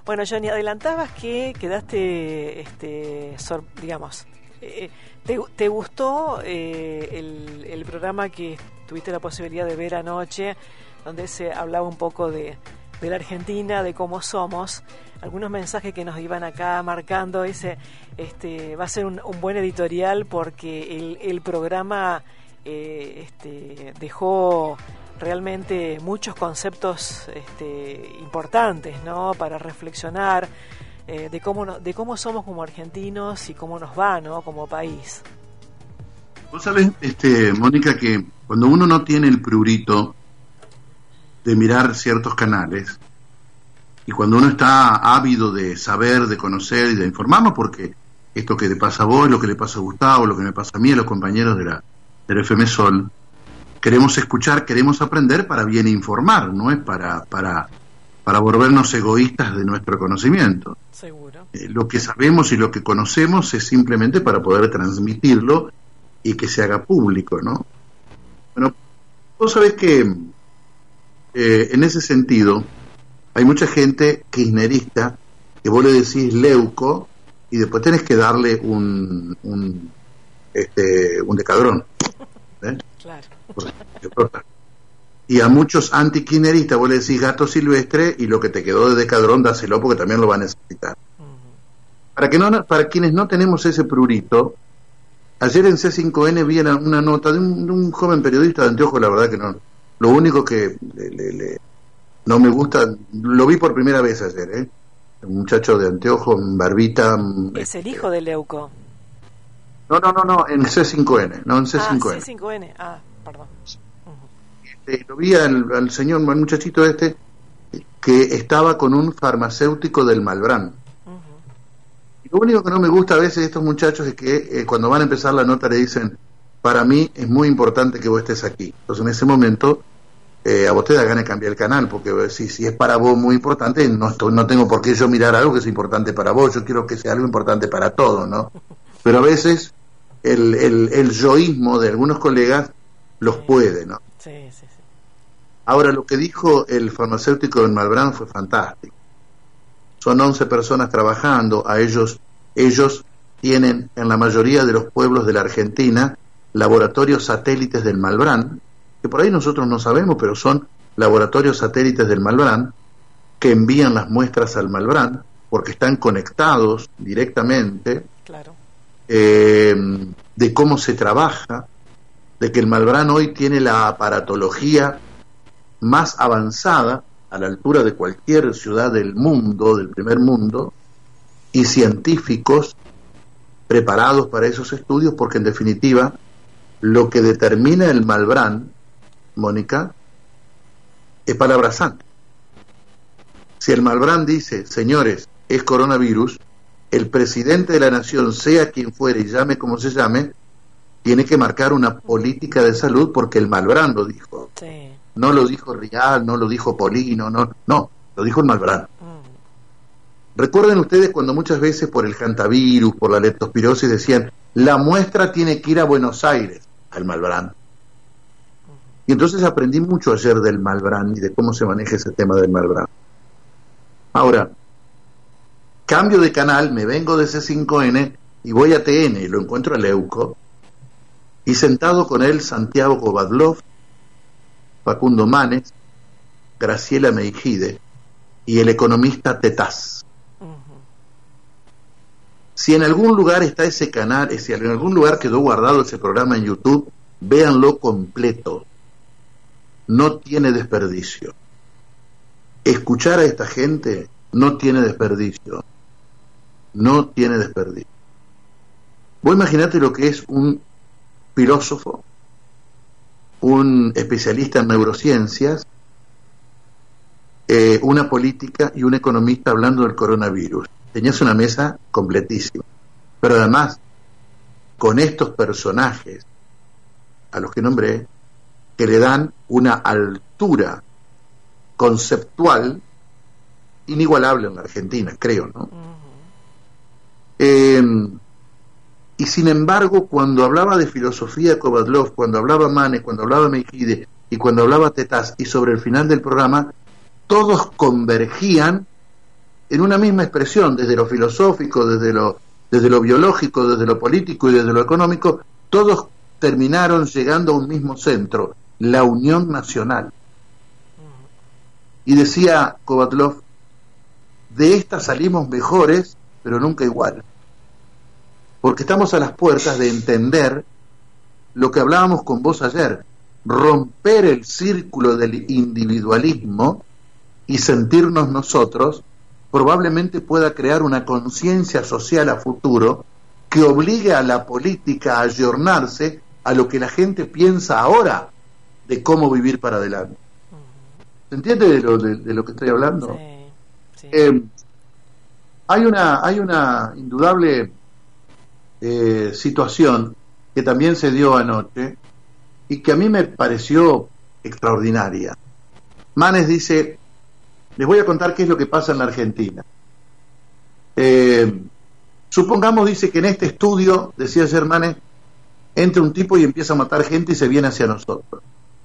Bueno, Johnny, adelantabas que quedaste, digamos, ¿te gustó el programa que tuviste la posibilidad de ver anoche, donde se hablaba un poco de la Argentina, de cómo somos? Algunos mensajes que nos iban acá marcando, dice, va a ser un buen editorial porque el programa dejó realmente muchos conceptos importantes, ¿no?, para reflexionar de cómo somos como argentinos y cómo nos va, ¿no?, como país. Vos sabés, Mónica, que cuando uno no tiene el prurito de mirar ciertos canales y cuando uno está ávido de saber, de conocer y de informarnos, porque esto que le pasa a vos, lo que le pasa a Gustavo, lo que me pasa a mí, a los compañeros del FM Sol, queremos escuchar, queremos aprender para bien informar, no es para volvernos egoístas de nuestro conocimiento. Seguro. Lo que sabemos y lo que conocemos es simplemente para poder transmitirlo y que se haga público, ¿no? Bueno, vos sabés que en ese sentido hay mucha gente kirchnerista que vos le decís Leuco y después tenés que darle un decadrón. Claro. Y a muchos anti-kirchneristas vos le decís gato silvestre y lo que te quedó de decadrón dáselo porque también lo va a necesitar. Para quienes no tenemos ese prurito, ayer en C5N vi una nota de un joven periodista de anteojos, la verdad que no, lo único que no me gusta, lo vi por primera vez ayer, un muchacho de anteojos, barbita. Es el hijo de Leuco. No, en C5N, no en C5N. C5N, perdón. Lo vi al señor, al muchachito que estaba con un farmacéutico del Malbrán. Y lo único que no me gusta a veces de estos muchachos es que cuando van a empezar la nota le dicen, para mí es muy importante que vos estés aquí. Entonces en ese momento a vos te da ganas de cambiar el canal, porque si es para vos muy importante, no tengo por qué yo mirar algo que es importante para vos, yo quiero que sea algo importante para todos, ¿no? Pero a veces el yoísmo de algunos colegas los puede, ¿no? Sí. Ahora, lo que dijo el farmacéutico del Malbrán fue fantástico. Son 11 personas trabajando, ellos tienen en la mayoría de los pueblos de la Argentina laboratorios satélites del Malbrán, que por ahí nosotros no sabemos, pero son laboratorios satélites del Malbrán que envían las muestras al Malbrán porque están conectados directamente. Claro. De cómo se trabaja, de que el Malbrán hoy tiene la aparatología más avanzada a la altura de cualquier ciudad del mundo, del primer mundo, y científicos preparados para esos estudios, porque en definitiva lo que determina el Malbrán, Mónica, es palabra santa. Si el Malbrán dice, señores, es coronavirus, el presidente de la nación, sea quien fuere y llame como se llame, tiene que marcar una política de salud porque el Malbrán lo dijo. Sí. No lo dijo Rial, no lo dijo Polino, no, lo dijo el Malbrán. Recuerden ustedes cuando muchas veces por el hantavirus, por la leptospirosis decían, la muestra tiene que ir a Buenos Aires, al Malbrán. Y entonces aprendí mucho ayer del Malbrán y de cómo se maneja ese tema del Malbrán. Ahora, cambio de canal, me vengo de C5N y voy a TN y lo encuentro a Leuco, y sentado con él Santiago Kovadlov, Facundo Manes, Graciela Meijide y el economista Tetaz. Si en algún lugar está ese canal, si en algún lugar quedó guardado ese programa en YouTube, véanlo completo. No tiene desperdicio. Escuchar a esta gente no tiene desperdicio. No tiene desperdicio. Vos imaginate lo que es un filósofo, un especialista en neurociencias, una política y un economista hablando del coronavirus. Tenías una mesa completísima. Pero además, con estos personajes, a los que nombré, que le dan una altura conceptual inigualable en la Argentina, creo, ¿no? Y sin embargo, cuando hablaba de filosofía Kovadlov, cuando hablaba Manes, cuando hablaba Meijide y cuando hablaba Tetaz, y sobre el final del programa, todos convergían en una misma expresión, desde lo filosófico, desde lo biológico, desde lo político y desde lo económico, todos terminaron llegando a un mismo centro, la unión nacional. Y decía Kovatlov, de esta salimos mejores, pero nunca igual. Porque estamos a las puertas de entender lo que hablábamos con vos ayer, romper el círculo del individualismo y sentirnos nosotros, probablemente pueda crear una conciencia social a futuro que obligue a la política a ayornarse a lo que la gente piensa ahora de cómo vivir para adelante. ¿Se entiende de lo que estoy hablando? Sí, sí. Hay una indudable situación que también se dio anoche y que a mí me pareció extraordinaria. Manes dice, les voy a contar qué es lo que pasa en la Argentina. Supongamos, dice, que en este estudio, decía ayer Manes, entra un tipo y empieza a matar gente y se viene hacia nosotros.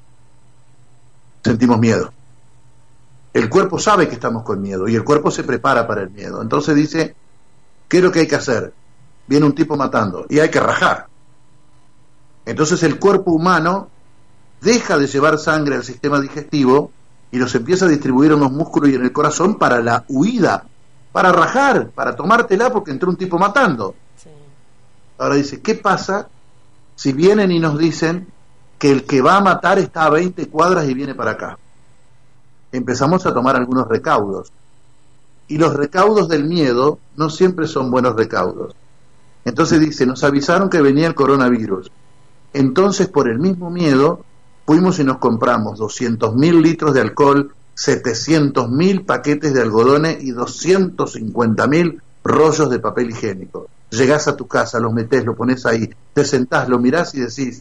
Sentimos miedo. El cuerpo sabe que estamos con miedo y el cuerpo se prepara para el miedo. Entonces dice, ¿qué es lo que hay que hacer? Viene un tipo matando y hay que rajar. Entonces el cuerpo humano deja de llevar sangre al sistema digestivo y los empieza a distribuir en los músculos y en el corazón para la huida, para rajar, para tomártela porque entró un tipo matando. Sí. Ahora dice, ¿qué pasa si vienen y nos dicen que el que va a matar está a 20 cuadras y viene para acá? Empezamos a tomar algunos recaudos. Y los recaudos del miedo no siempre son buenos recaudos. Entonces dice, nos avisaron que venía el coronavirus. Entonces, por el mismo miedo, fuimos y nos compramos 200.000 litros de alcohol, 700.000 paquetes de algodones y 250.000 rollos de papel higiénico. Llegás a tu casa, los metés, lo pones ahí, te sentás, lo mirás y decís,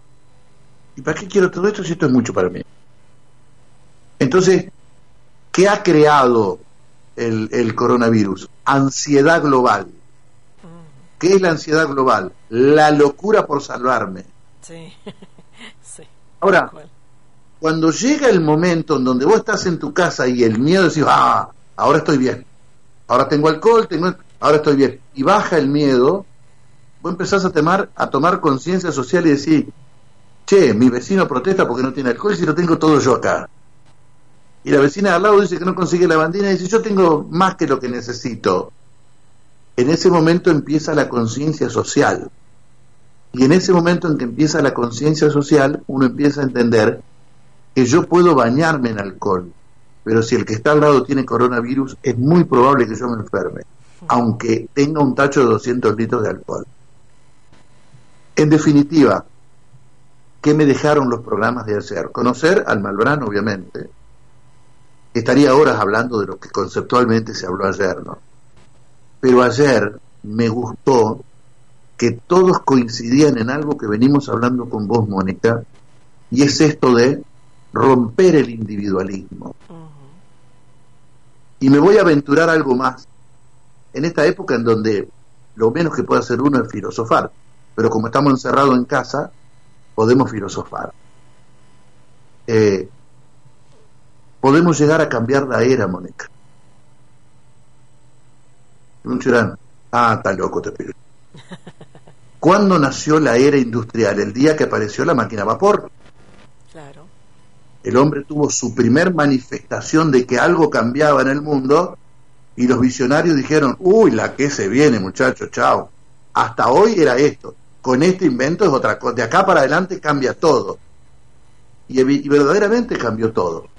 ¿y para qué quiero todo esto si esto es mucho para mí? Entonces, ¿qué ha creado el coronavirus? Ansiedad global. ¿Qué es la ansiedad global? La locura por salvarme. Sí. Sí. Ahora, cuando llega el momento en donde vos estás en tu casa y el miedo decís, ahora estoy bien, ahora tengo alcohol, ahora estoy bien, y baja el miedo, vos empezás a tomar conciencia social y decir, che, mi vecino protesta porque no tiene alcohol y si lo tengo todo yo acá. Y la vecina de al lado dice que no consigue la bandina y dice, yo tengo más que lo que necesito. En ese momento empieza la conciencia social. Y en ese momento en que empieza la conciencia social, uno empieza a entender que yo puedo bañarme en alcohol, pero si el que está al lado tiene coronavirus, es muy probable que yo me enferme, aunque tenga un tacho de 200 litros de alcohol. En definitiva, ¿qué me dejaron los programas de ayer? Conocer al Malbrán, obviamente. Estaría horas hablando de lo que conceptualmente se habló ayer, ¿no? Pero ayer me gustó que todos coincidían en algo que venimos hablando con vos, Mónica, y es esto de romper el individualismo. Y me voy a aventurar algo más. En esta época en donde lo menos que puede hacer uno es filosofar, pero como estamos encerrados en casa, podemos filosofar. Podemos llegar a cambiar la era, Mónica. Está loco, te pido. ¿Cuándo nació la era industrial? El día que apareció la máquina a vapor. Claro. El hombre tuvo su primer manifestación de que algo cambiaba en el mundo y los visionarios dijeron, uy, la que se viene, muchachos, chao. Hasta hoy era esto. Con este invento es otra cosa. De acá para adelante cambia todo. Y verdaderamente cambió todo.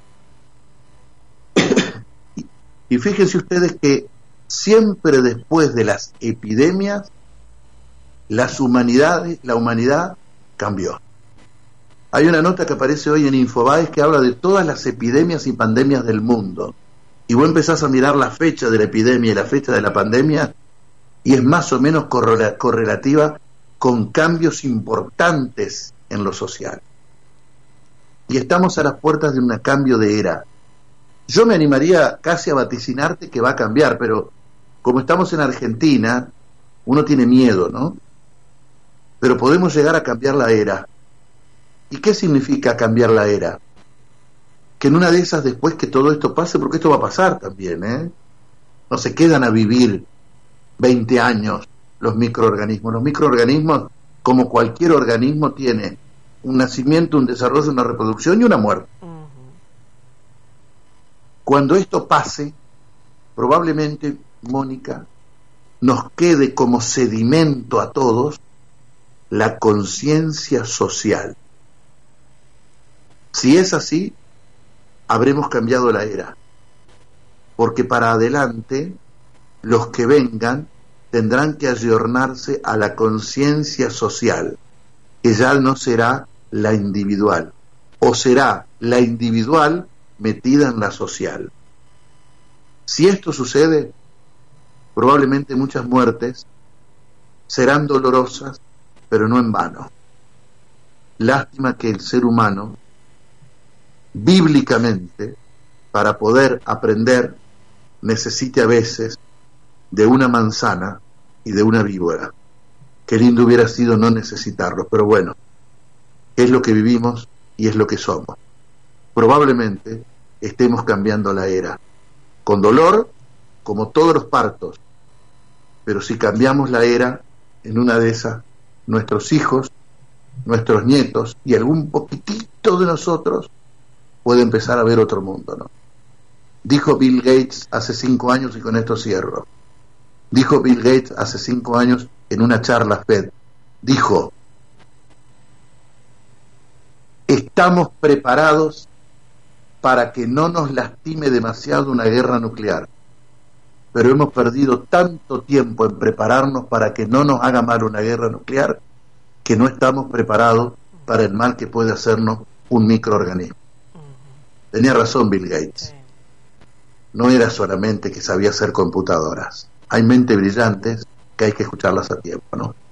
Y fíjense ustedes que siempre después de las epidemias, la humanidad cambió. Hay una nota que aparece hoy en Infobaes que habla de todas las epidemias y pandemias del mundo. Y vos empezás a mirar la fecha de la epidemia y la fecha de la pandemia, y es más o menos correlativa con cambios importantes en lo social. Y estamos a las puertas de un cambio de era. Yo me animaría casi a vaticinarte que va a cambiar, pero como estamos en Argentina, uno tiene miedo, ¿no? Pero podemos llegar a cambiar la era. ¿Y qué significa cambiar la era? Que en una de esas, después que todo esto pase, porque esto va a pasar también, no se quedan a vivir 20 años los microorganismos. Los microorganismos, como cualquier organismo, tiene un nacimiento, un desarrollo, una reproducción y una muerte. Cuando esto pase, probablemente, Mónica, nos quede como sedimento a todos la conciencia social. Si es así, habremos cambiado la era, porque para adelante los que vengan tendrán que ayornarse a la conciencia social, que ya no será la individual, o será la individual metida en la social. Si esto sucede, probablemente muchas muertes serán dolorosas, pero no en vano. Lástima que el ser humano, bíblicamente, para poder aprender, necesite a veces de una manzana y de una víbora. Qué lindo hubiera sido no necesitarlo, pero bueno, es lo que vivimos y es lo que somos. Probablemente estemos cambiando la era, con dolor, como todos los partos, pero si cambiamos la era, en una de esas, nuestros hijos, nuestros nietos y algún poquitito de nosotros puede empezar a ver otro mundo, ¿no? Dijo Bill Gates hace 5 años, y con esto cierro. Dijo Bill Gates hace 5 años en una charla FED, dijo: estamos preparados para que no nos lastime demasiado una guerra nuclear, pero hemos perdido tanto tiempo en prepararnos para que no nos haga mal una guerra nuclear, que no estamos preparados para el mal que puede hacernos un microorganismo. Tenía razón Bill Gates. No era solamente que sabía hacer computadoras. Hay mentes brillantes que hay que escucharlas a tiempo, ¿no?